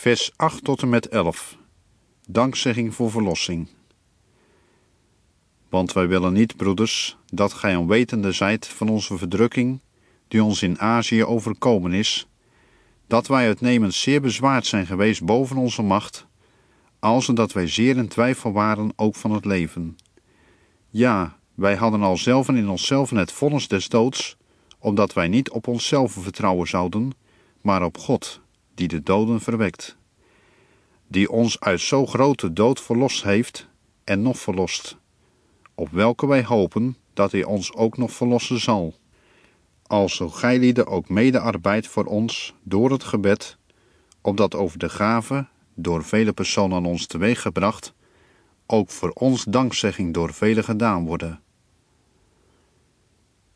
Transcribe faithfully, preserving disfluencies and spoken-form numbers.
Vers acht tot en met elf. Dankzegging voor verlossing. Want wij willen niet, broeders, dat gij onwetende zijt van onze verdrukking, die ons in Azië overkomen is, dat wij uitnemend zeer bezwaard zijn geweest boven onze macht, alzo dat wij zeer in twijfel waren ook van het leven. Ja, wij hadden al zelven in onszelven het vonnis des doods, opdat wij niet op onszelf vertrouwen zouden, maar op God, die de doden verwekt, die ons uit zo grote dood verlost heeft en nog verlost, op welke wij hopen dat hij ons ook nog verlossen zal. Alzo gijlieden ook medearbeid voor ons door het gebed, opdat over de gave, door vele personen aan ons teweeggebracht, ook voor ons dankzegging door velen gedaan worden.